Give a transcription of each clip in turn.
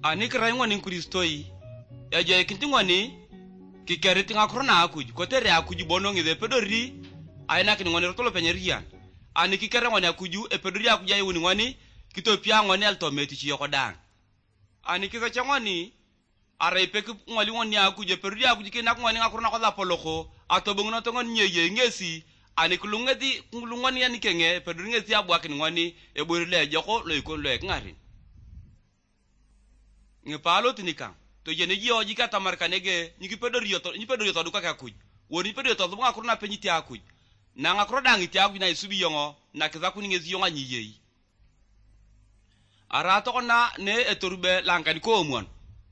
ani krai ngoni kristoi eje kinti ngoni kikeriti ngakrona akuj kotere akuj bono ngide pedori aina kin ngoni rotolo penyerian ani kikere ngoni akuju e pedori akuja yuni ngoni kitopia ngoni altometi chi yoko dang ani kisa ngoni are pek ngoli ngoni akuje pedori akuj kina ngoni ngakrona ko la poloko atobungno to ngoni nyeye ngesi ani kulungeti ngulungoni yani kenge pedori ngesi abwa kin ngoni e borile joko lo ikon lo ngari ngepalo tinikang to jene ji oji kata markanege nyiki pedori yoto duka ka kuj woni pedori yoto bunga kuruna penyiti akuj na ngakro dangi ti akuj na isubi yongo na kiza kuninge ziyonga nyiyei arato kona ne etorube lankani ko omwan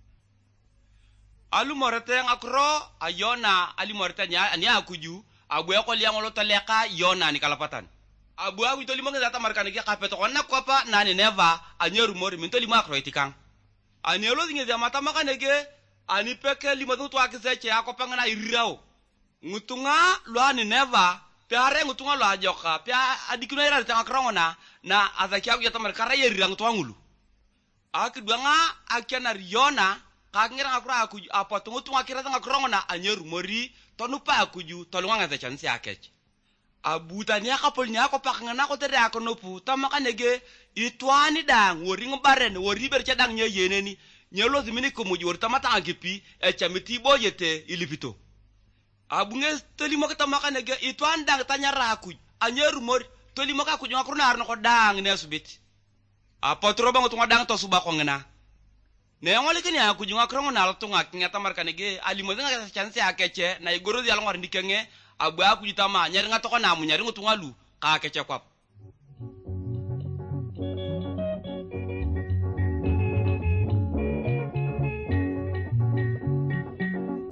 alu morete ngakro ayona ali morete nya ani akuju abu ko liango lo taleka yona ni kalapatan abu awi to limonge zata markanege kapeto konna kopa nani neva anyeru mori minto lima akro itikang ani elo dinge za mata makanege ani peke limatu to akiseche akopanga irao ngutunga lo ani neva pare ngutunga lo ajoka pia adikuna ira tanga krongona na azaki agu yata markara yerang to ngulu akidwanga akena riona kangira ngakura aku apa ngutunga kira tanga krongona anyeru mori tonupa akuju tolunga za chansi akech abutani akapol nya ko pakanga ko tere akonopu tamakanege itwani dang woring baren wori ber cadang nye yeneni nyelo zimini ko muji worta mata angipi e chamiti boyete ilipito abunge tolimo ka tamakanege itwan dang tanyara aku anyeru mor tolimo ka ku ngakurna arno ko dang ne subiti apotro bango tunga dang to suba ko ngena ne ngole kini aku ngakrongo na altunga ngata markanege alimo nga chance akeche na igoro yalo ngor ndikenge abu aku jitama nyari ngato ko na mu nyari ngutunga lu ka keche kwap